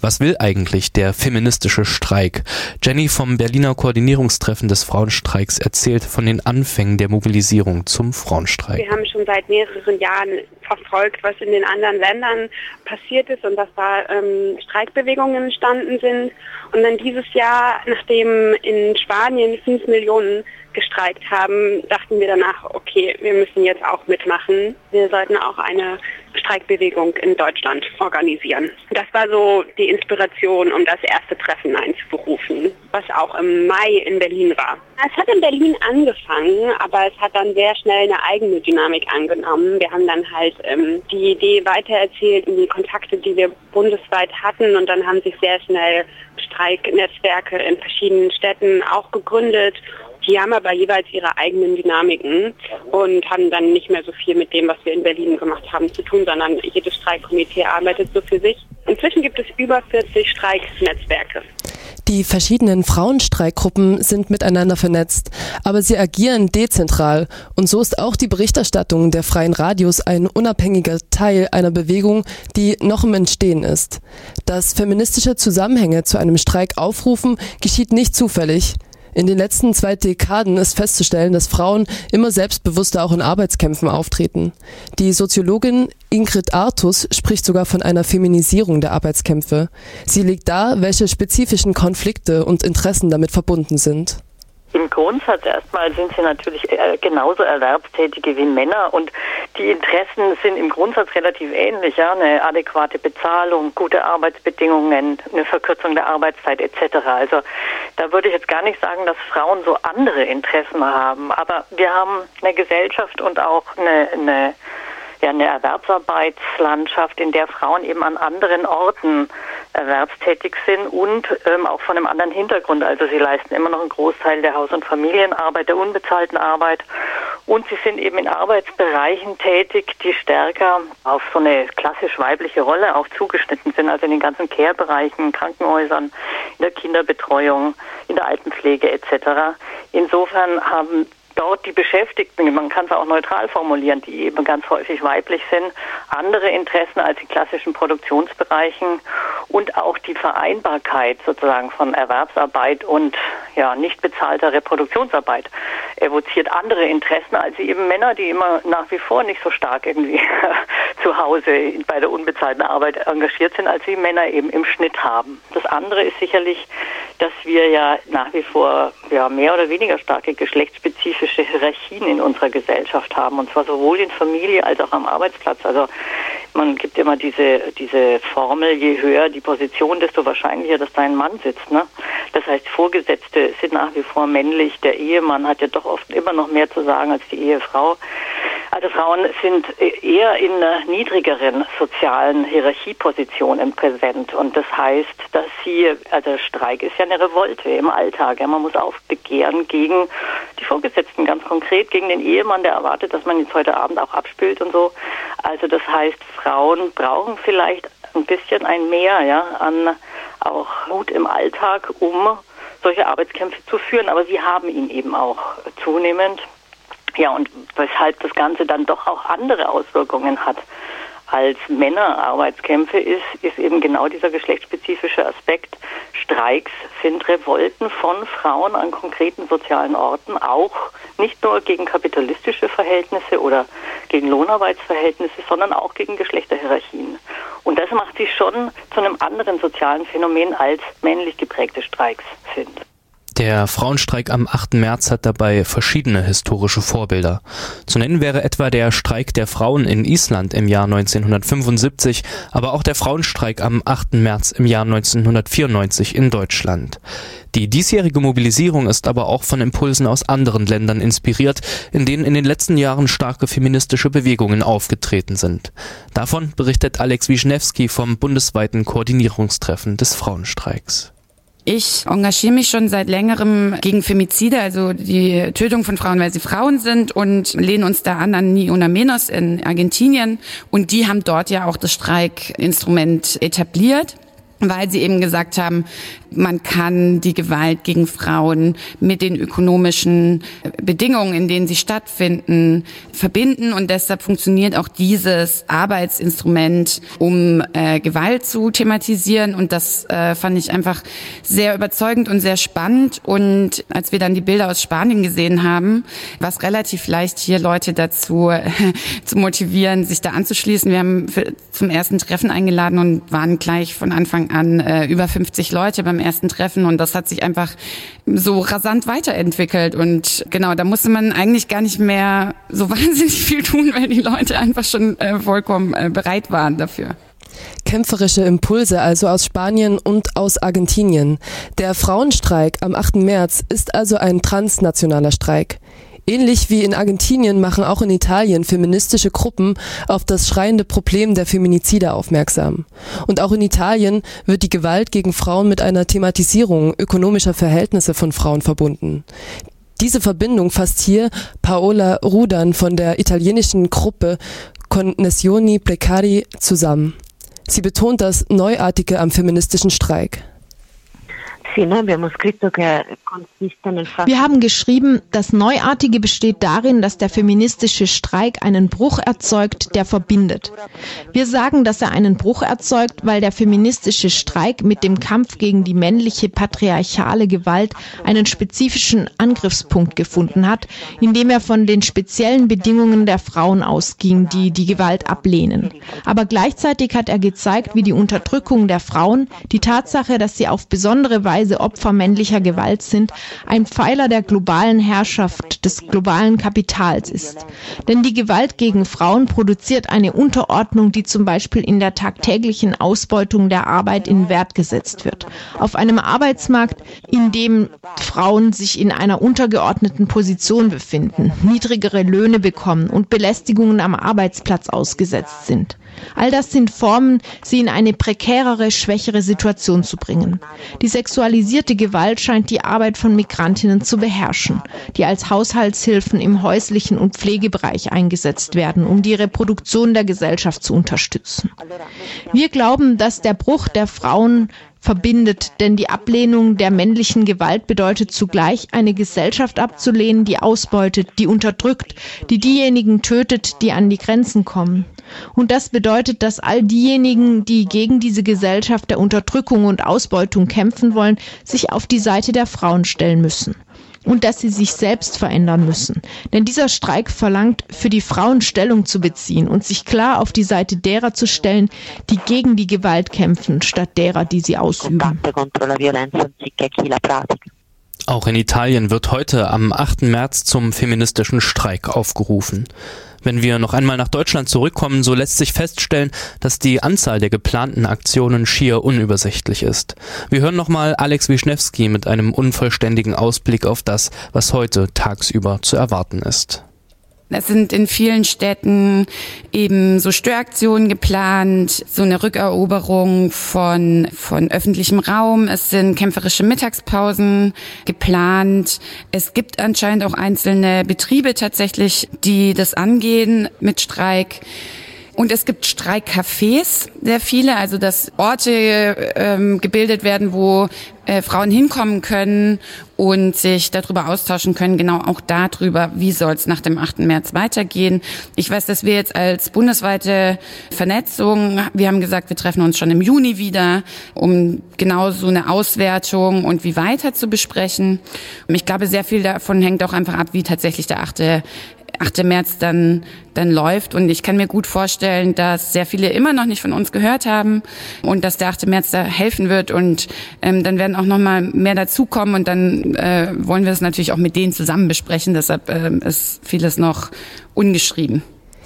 Was will eigentlich der feministische Streik? Jenny vom Berliner Koordinierungstreffen des Frauenstreiks erzählt von den Anfängen der Mobilisierung zum Frauenstreik. Wir haben schon seit mehreren Jahren verfolgt, was in den anderen Ländern passiert ist und dass da Streikbewegungen entstanden sind. Und dann dieses Jahr, nachdem in Spanien 5 Millionen gestreikt haben, dachten wir danach, okay, wir müssen jetzt auch mitmachen. Wir sollten auch eine Streikbewegung in Deutschland organisieren. Das war so die Inspiration, um das erste Treffen einzuberufen, was auch im Mai in Berlin war. Es hat in Berlin angefangen, aber es hat dann sehr schnell eine eigene Dynamik angenommen. Wir haben dann halt die Idee weitererzählt in die Kontakte, die wir bundesweit hatten, und dann haben sich sehr schnell Streiknetzwerke in verschiedenen Städten auch gegründet. Die haben aber jeweils ihre eigenen Dynamiken und haben dann nicht mehr so viel mit dem, was wir in Berlin gemacht haben, zu tun, sondern jedes Streikkomitee arbeitet so für sich. Inzwischen gibt es über 40 Streiknetzwerke. Die verschiedenen Frauenstreikgruppen sind miteinander vernetzt, aber sie agieren dezentral, und so ist auch die Berichterstattung der freien Radios ein unabhängiger Teil einer Bewegung, die noch im Entstehen ist. Dass feministische Zusammenhänge zu einem Streik aufrufen, geschieht nicht zufällig. In den letzten 2 Dekaden ist festzustellen, dass Frauen immer selbstbewusster auch in Arbeitskämpfen auftreten. Die Soziologin Ingrid Artus spricht sogar von einer Feminisierung der Arbeitskämpfe. Sie legt dar, welche spezifischen Konflikte und Interessen damit verbunden sind. Im Grundsatz erstmal sind sie natürlich genauso Erwerbstätige wie Männer, und die Interessen sind im Grundsatz relativ ähnlich. Ja? Eine adäquate Bezahlung, gute Arbeitsbedingungen, eine Verkürzung der Arbeitszeit etc. Also da würde ich jetzt gar nicht sagen, dass Frauen so andere Interessen haben, aber wir haben eine Gesellschaft und auch eine Erwerbsarbeitslandschaft, in der Frauen eben an anderen Orten erwerbstätig sind und auch von einem anderen Hintergrund. Also sie leisten immer noch einen Großteil der Haus- und Familienarbeit, der unbezahlten Arbeit, und sie sind eben in Arbeitsbereichen tätig, die stärker auf so eine klassisch weibliche Rolle auch zugeschnitten sind, also in den ganzen Care-Bereichen, Krankenhäusern, in der Kinderbetreuung, in der Altenpflege etc. Insofern haben dort die Beschäftigten, man kann es auch neutral formulieren, die eben ganz häufig weiblich sind, andere Interessen als in klassischen Produktionsbereichen, und auch die Vereinbarkeit sozusagen von Erwerbsarbeit und nicht bezahlter Reproduktionsarbeit evoziert andere Interessen als eben Männer, die immer nach wie vor nicht so stark irgendwie zu Hause bei der unbezahlten Arbeit engagiert sind, als sie Männer eben im Schnitt haben. Das andere ist sicherlich, dass wir ja nach wie vor mehr oder weniger starke geschlechtsspezifische Hierarchien in unserer Gesellschaft haben, und zwar sowohl in Familie als auch am Arbeitsplatz. Also man gibt immer diese Formel, je höher die Position, desto wahrscheinlicher, dass da ein Mann sitzt. Ne? Das heißt, Vorgesetzte sind nach wie vor männlich, der Ehemann hat ja doch oft immer noch mehr zu sagen als die Ehefrau. Also Frauen sind eher in einer niedrigeren sozialen Hierarchiepositionen präsent, und das heißt, dass also Streik ist ja eine Revolte im Alltag. Ja, man muss aufbegehren gegen die Vorgesetzten, ganz konkret gegen den Ehemann, der erwartet, dass man jetzt heute Abend auch abspült und so. Also das heißt, Frauen brauchen vielleicht ein bisschen ein Mehr an auch Mut im Alltag, um solche Arbeitskämpfe zu führen, aber sie haben ihn eben auch zunehmend. Ja, und weshalb das Ganze dann doch auch andere Auswirkungen hat als Männerarbeitskämpfe ist eben genau dieser geschlechtsspezifische Aspekt. Streiks sind Revolten von Frauen an konkreten sozialen Orten, auch nicht nur gegen kapitalistische Verhältnisse oder gegen Lohnarbeitsverhältnisse, sondern auch gegen Geschlechterhierarchien. Und das macht sie schon zu einem anderen sozialen Phänomen, als männlich geprägte Streiks sind. Der Frauenstreik am 8. März hat dabei verschiedene historische Vorbilder. Zu nennen wäre etwa der Streik der Frauen in Island im Jahr 1975, aber auch der Frauenstreik am 8. März im Jahr 1994 in Deutschland. Die diesjährige Mobilisierung ist aber auch von Impulsen aus anderen Ländern inspiriert, in denen in den letzten Jahren starke feministische Bewegungen aufgetreten sind. Davon berichtet Alex Wischnewski vom bundesweiten Koordinierungstreffen des Frauenstreiks. Ich engagiere mich schon seit längerem gegen Femizide, also die Tötung von Frauen, weil sie Frauen sind, und lehnen uns da an Ni Una Menos in Argentinien. Und die haben dort ja auch das Streikinstrument etabliert, weil sie eben gesagt haben, Man kann die Gewalt gegen Frauen mit den ökonomischen Bedingungen, in denen sie stattfinden, verbinden. Und deshalb funktioniert auch dieses Arbeitsinstrument, um Gewalt zu thematisieren. Und das fand ich einfach sehr überzeugend und sehr spannend. Und als wir dann die Bilder aus Spanien gesehen haben, war es relativ leicht, hier Leute dazu zu motivieren, sich da anzuschließen. Wir haben zum ersten Treffen eingeladen und waren gleich von Anfang an über 50 Leute beim ersten Treffen. Und das hat sich einfach so rasant weiterentwickelt. Und genau, da musste man eigentlich gar nicht mehr so wahnsinnig viel tun, weil die Leute einfach schon vollkommen bereit waren dafür. Kämpferische Impulse also aus Spanien und aus Argentinien. Der Frauenstreik am 8. März ist also ein transnationaler Streik. Ähnlich wie in Argentinien machen auch in Italien feministische Gruppen auf das schreiende Problem der Feminizide aufmerksam. Und auch in Italien wird die Gewalt gegen Frauen mit einer Thematisierung ökonomischer Verhältnisse von Frauen verbunden. Diese Verbindung fasst hier Paola Rudan von der italienischen Gruppe Connessioni Precari zusammen. Sie betont das Neuartige am feministischen Streik. Wir haben geschrieben, das Neuartige besteht darin, dass der feministische Streik einen Bruch erzeugt, der verbindet. Wir sagen, dass er einen Bruch erzeugt, weil der feministische Streik mit dem Kampf gegen die männliche patriarchale Gewalt einen spezifischen Angriffspunkt gefunden hat, indem er von den speziellen Bedingungen der Frauen ausging, die die Gewalt ablehnen. Aber gleichzeitig hat er gezeigt, wie die Unterdrückung der Frauen, die Tatsache, dass sie auf besondere Weise Opfer männlicher Gewalt sind, ein Pfeiler der globalen Herrschaft, des globalen Kapitals ist. Denn die Gewalt gegen Frauen produziert eine Unterordnung, die zum Beispiel in der tagtäglichen Ausbeutung der Arbeit in Wert gesetzt wird. Auf einem Arbeitsmarkt, in dem Frauen sich in einer untergeordneten Position befinden, niedrigere Löhne bekommen und Belästigungen am Arbeitsplatz ausgesetzt sind. All das sind Formen, sie in eine prekärere, schwächere Situation zu bringen. Die sexualisierte Gewalt scheint die Arbeit von Migrantinnen zu beherrschen, die als Haushaltshilfen im häuslichen und Pflegebereich eingesetzt werden, um die Reproduktion der Gesellschaft zu unterstützen. Wir glauben, dass der Bruch der Frauen verbindet, denn die Ablehnung der männlichen Gewalt bedeutet zugleich, eine Gesellschaft abzulehnen, die ausbeutet, die unterdrückt, die diejenigen tötet, die an die Grenzen kommen. Und das bedeutet, dass all diejenigen, die gegen diese Gesellschaft der Unterdrückung und Ausbeutung kämpfen wollen, sich auf die Seite der Frauen stellen müssen. Und dass sie sich selbst verändern müssen. Denn dieser Streik verlangt, für die Frauen Stellung zu beziehen und sich klar auf die Seite derer zu stellen, die gegen die Gewalt kämpfen, statt derer, die sie ausüben. Auch in Italien wird heute am 8. März zum feministischen Streik aufgerufen. Wenn wir noch einmal nach Deutschland zurückkommen, so lässt sich feststellen, dass die Anzahl der geplanten Aktionen schier unübersichtlich ist. Wir hören nochmal Alex Wischnewski mit einem unvollständigen Ausblick auf das, was heute tagsüber zu erwarten ist. Es sind in vielen Städten eben so Störaktionen geplant, so eine Rückeroberung von öffentlichem Raum. Es sind kämpferische Mittagspausen geplant. Es gibt anscheinend auch einzelne Betriebe tatsächlich, die das angehen mit Streik. Und es gibt Streikcafés, sehr viele, also dass Orte gebildet werden, wo Frauen hinkommen können und sich darüber austauschen können, genau auch darüber, wie soll es nach dem 8. März weitergehen. Ich weiß, dass wir jetzt als bundesweite Vernetzung, wir haben gesagt, wir treffen uns schon im Juni wieder, um genau so eine Auswertung und wie weiter zu besprechen. Und ich glaube, sehr viel davon hängt auch einfach ab, wie tatsächlich der 8. März dann läuft. Und ich kann mir gut vorstellen, dass sehr viele immer noch nicht von uns gehört haben und dass der 8. März da helfen wird. Und dann werden auch noch mal mehr dazukommen. Und dann wollen wir es natürlich auch mit denen zusammen besprechen. Deshalb ist vieles noch ungeschrieben.